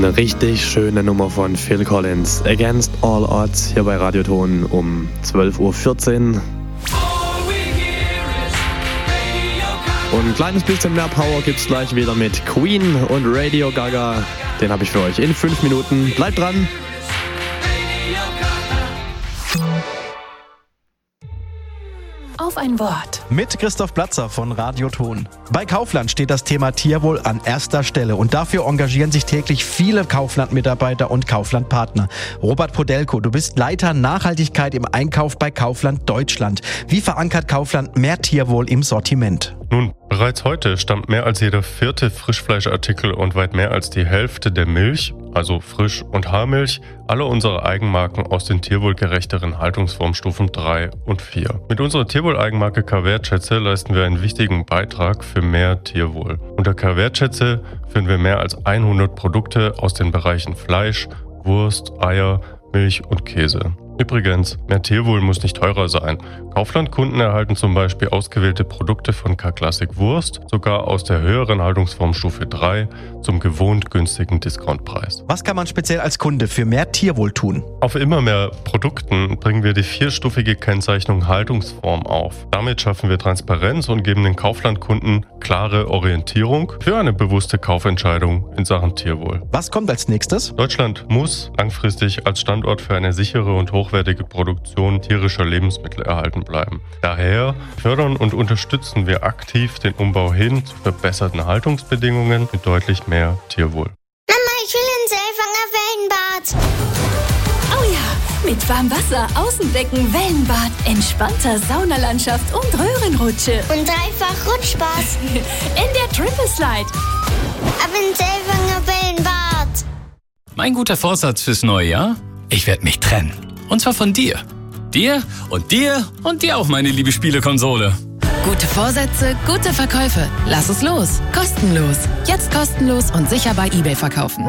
Eine richtig schöne Nummer von Phil Collins. Against All Odds hier bei Radioton um 12.14 Uhr. Und ein kleines bisschen mehr Power gibt's gleich wieder mit Queen und Radio Gaga. Den habe ich für euch in 5 Minuten. Bleibt dran! Auf ein Wort. Mit Christoph Platzer von Radioton. Bei Kaufland steht das Thema Tierwohl an erster Stelle und dafür engagieren sich täglich viele Kaufland-Mitarbeiter und Kaufland-Partner. Robert Podelko, du bist Leiter Nachhaltigkeit im Einkauf bei Kaufland Deutschland. Wie verankert Kaufland mehr Tierwohl im Sortiment? Nun, bereits heute stammt mehr als jeder 4. Frischfleischartikel und weit mehr als die Hälfte der Milch, also Frisch- und Haarmilch, alle unsere Eigenmarken aus den tierwohlgerechteren Haltungsformstufen 3 und 4. Mit unserer Tierwohl-Eigenmarke K-Wertschätze leisten wir einen wichtigen Beitrag für mehr Tierwohl. Unter K-Wertschätze führen wir mehr als 100 Produkte aus den Bereichen Fleisch, Wurst, Eier, Milch und Käse. Übrigens, mehr Tierwohl muss nicht teurer sein. Kaufland-Kunden erhalten zum Beispiel ausgewählte Produkte von K-Classic Wurst, sogar aus der höheren Haltungsformstufe 3, zum gewohnt günstigen Discountpreis. Was kann man speziell als Kunde für mehr Tierwohl tun? Auf immer mehr Produkten bringen wir die 4-stufige Kennzeichnung Haltungsform auf. Damit schaffen wir Transparenz und geben den Kaufland-Kunden klare Orientierung für eine bewusste Kaufentscheidung in Sachen Tierwohl. Was kommt als nächstes? Deutschland muss langfristig als Standort für eine sichere und hochwertige Produktion tierischer Lebensmittel erhalten bleiben. Daher fördern und unterstützen wir aktiv den Umbau hin zu verbesserten Haltungsbedingungen mit deutlich mehr Tierwohl. Mama, ich will ins Selfanger Wellenbad. Oh ja, mit Warmwasser, Außenbecken, Wellenbad, entspannter Saunalandschaft und Röhrenrutsche. Und dreifach Rutschspaß. In der Triple Slide. Ab ins Selfanger Wellenbad. Mein guter Vorsatz fürs neue Jahr? Ich werde mich trennen. Und zwar von dir. Dir und dir und dir auch, meine liebe Spielekonsole. Gute Vorsätze, gute Verkäufe. Lass es los. Kostenlos. Jetzt kostenlos und sicher bei eBay verkaufen.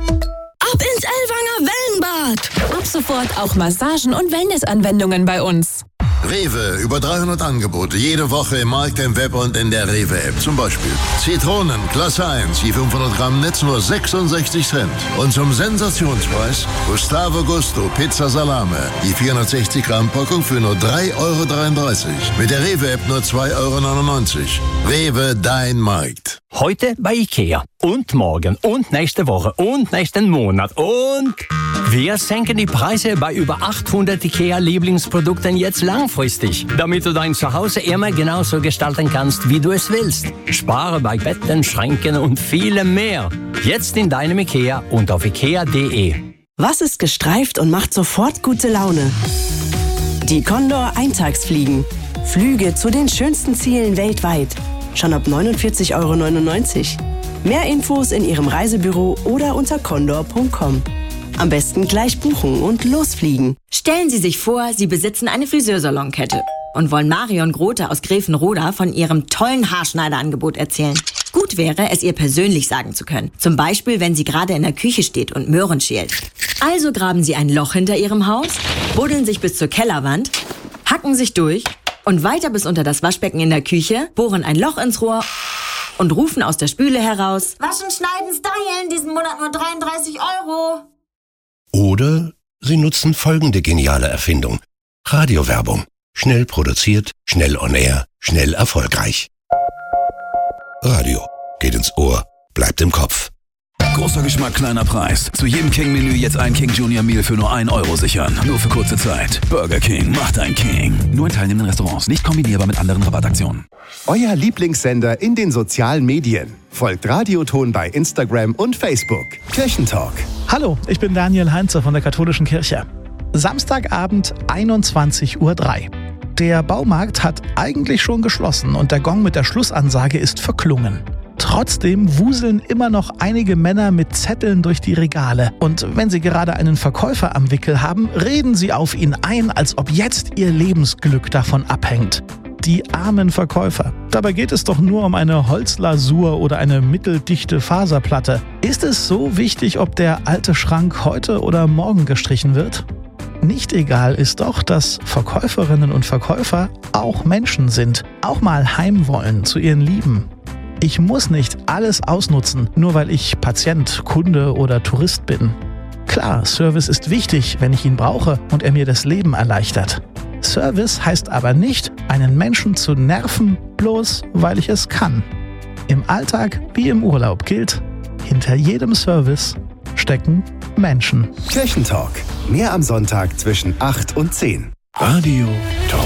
Ab ins Ellwanger Wellenbad. Ab sofort auch Massagen und Wellnessanwendungen bei uns. Rewe, über 300 Angebote, jede Woche im Markt, im Web und in der Rewe-App. Zum Beispiel Zitronen, Klasse 1, je 500 Gramm Netz nur 66 Cent. Und zum Sensationspreis Gustavo Gusto Pizza Salame, je 460 Gramm Packung für nur 3,33 Euro. Mit der Rewe-App nur 2,99 Euro. Rewe, dein Markt. Heute bei Ikea. Und morgen und nächste Woche und nächsten Monat und... Wir senken die Preise bei über 800 Ikea-Lieblingsprodukten jetzt langfristig, damit du dein Zuhause immer genauso gestalten kannst, wie du es willst. Spare bei Betten, Schränken und vielem mehr. Jetzt in deinem Ikea und auf ikea.de. Was ist gestreift und macht sofort gute Laune? Die Condor Eintagsfliegen. Flüge zu den schönsten Zielen weltweit. Schon ab 49,99 Euro. Mehr Infos in Ihrem Reisebüro oder unter condor.com. Am besten gleich buchen und losfliegen. Stellen Sie sich vor, Sie besitzen eine Friseursalonkette und wollen Marion Grote aus Gräfenroda von ihrem tollen Haarschneiderangebot erzählen. Gut wäre, es ihr persönlich sagen zu können. Zum Beispiel, wenn sie gerade in der Küche steht und Möhren schält. Also graben Sie ein Loch hinter Ihrem Haus, buddeln sich bis zur Kellerwand, hacken sich durch und weiter bis unter das Waschbecken in der Küche, bohren ein Loch ins Rohr und rufen aus der Spüle heraus: Waschen, Schneiden, Stylen, diesen Monat nur 33 Euro. Oder Sie nutzen folgende geniale Erfindung. Radiowerbung. Schnell produziert, schnell on air, schnell erfolgreich. Radio. Geht ins Ohr, bleibt im Kopf. Großer Geschmack, kleiner Preis. Zu jedem King-Menü jetzt ein King Junior Meal für nur 1 Euro sichern. Nur für kurze Zeit. Burger King macht ein King. Nur in teilnehmenden Restaurants. Nicht kombinierbar mit anderen Rabattaktionen. Euer Lieblingssender in den sozialen Medien. Folgt Radioton bei Instagram und Facebook. Kirchentalk. Hallo, ich bin Daniel Heinze von der Katholischen Kirche. Samstagabend 21:03 Uhr. Der Baumarkt hat eigentlich schon geschlossen und der Gong mit der Schlussansage ist verklungen. Trotzdem wuseln immer noch einige Männer mit Zetteln durch die Regale. Und wenn sie gerade einen Verkäufer am Wickel haben, reden sie auf ihn ein, als ob jetzt ihr Lebensglück davon abhängt. Die armen Verkäufer. Dabei geht es doch nur um eine Holzlasur oder eine mitteldichte Faserplatte. Ist es so wichtig, ob der alte Schrank heute oder morgen gestrichen wird? Nicht egal ist doch, dass Verkäuferinnen und Verkäufer auch Menschen sind, auch mal heim wollen zu ihren Lieben. Ich muss nicht alles ausnutzen, nur weil ich Patient, Kunde oder Tourist bin. Klar, Service ist wichtig, wenn ich ihn brauche und er mir das Leben erleichtert. Service heißt aber nicht, einen Menschen zu nerven, bloß weil ich es kann. Im Alltag wie im Urlaub gilt, hinter jedem Service stecken Menschen. Kirchentalk. Mehr am Sonntag zwischen 8 und 10. Radio Ton.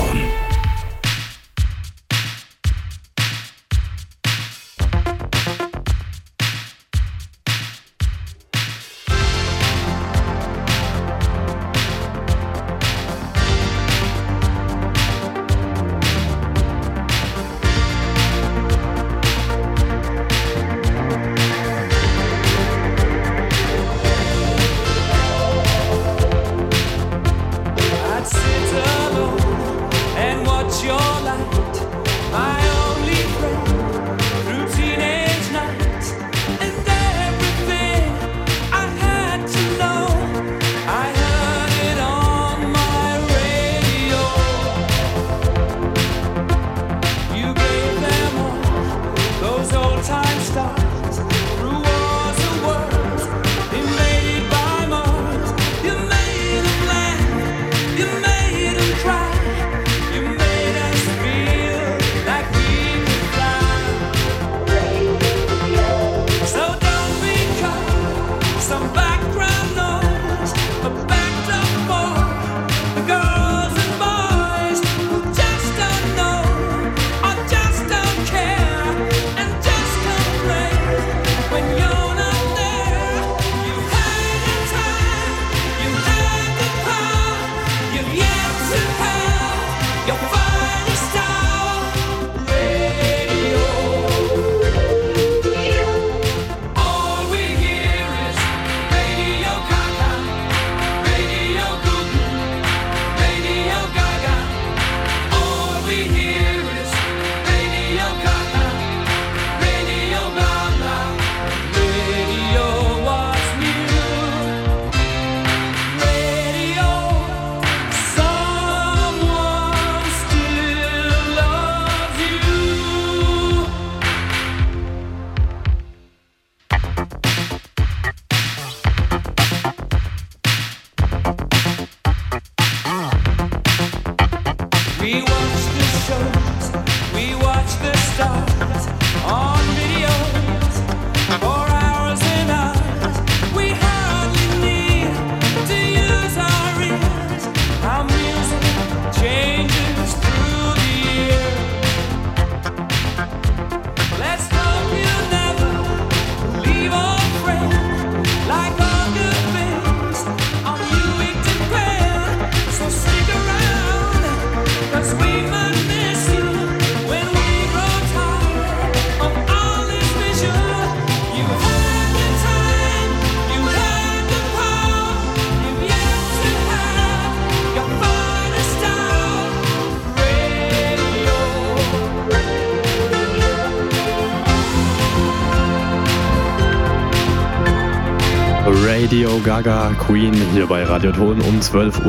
Radio Gaga, Queen, hier bei Radio Ton um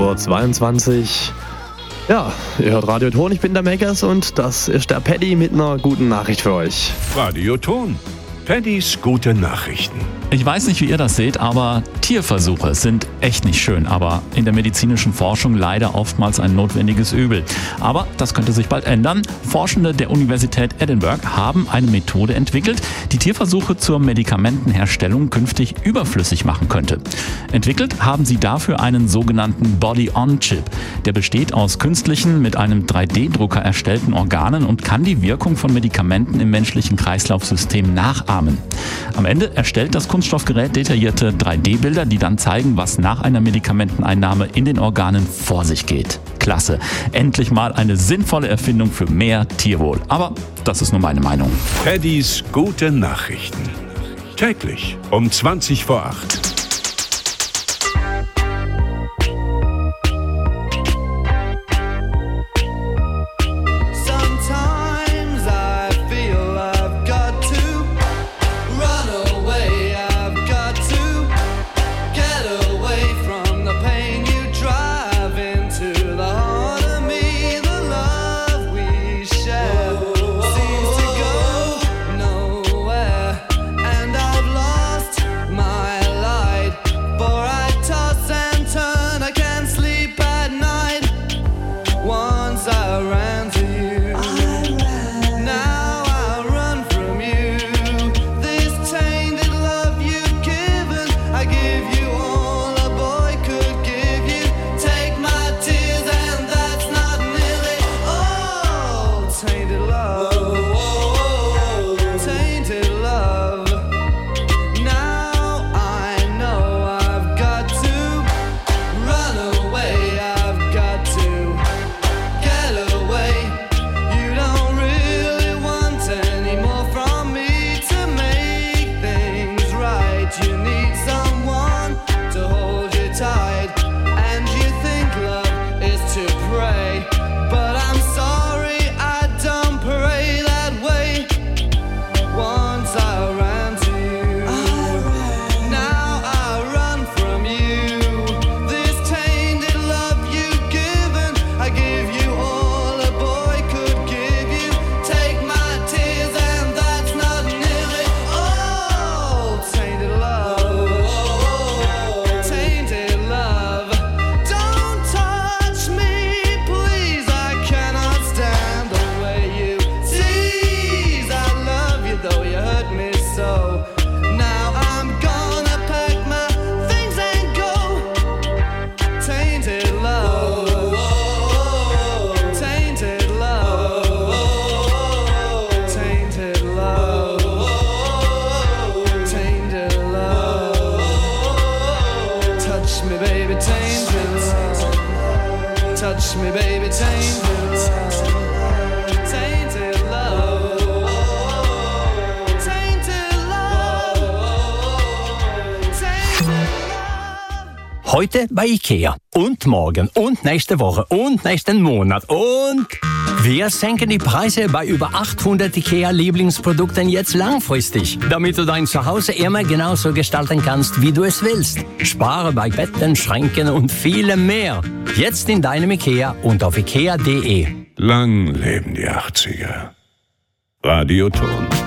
12.22 Uhr. Ja, ihr hört Radio Ton, ich bin der Meckers und das ist der Paddy mit einer guten Nachricht für euch. Radio Ton. Paddys gute Nachrichten. Ich weiß nicht, wie ihr das seht, aber Tierversuche sind echt nicht schön, aber in der medizinischen Forschung leider oftmals ein notwendiges Übel. Aber das könnte sich bald ändern. Forschende der Universität Edinburgh haben eine Methode entwickelt, die Tierversuche zur Medikamentenherstellung künftig überflüssig machen könnte. Entwickelt haben sie dafür einen sogenannten Body-on-Chip. Der besteht aus künstlichen, mit einem 3D-Drucker erstellten Organen und kann die Wirkung von Medikamenten im menschlichen Kreislaufsystem nachahmen. Am Ende erstellt das Kunststoffgerät detaillierte 3D-Bilder, die dann zeigen, was nach einer Medikamenteneinnahme in den Organen vor sich geht. Klasse. Endlich mal eine sinnvolle Erfindung für mehr Tierwohl. Aber das ist nur meine Meinung. Paddys gute Nachrichten. Täglich um 20 vor 8. touch me, baby, tainted love, tainted love, tainted love, tainted love. Heute bei Ikea und morgen und nächste Woche und nächsten Monat und wir senken die Preise bei über 800 Ikea-Lieblingsprodukten jetzt langfristig, damit du dein Zuhause immer genauso gestalten kannst, wie du es willst. Spare bei Betten, Schränken und vielem mehr. Jetzt in deinem Ikea und auf ikea.de. Lang leben die 80er. Radioton.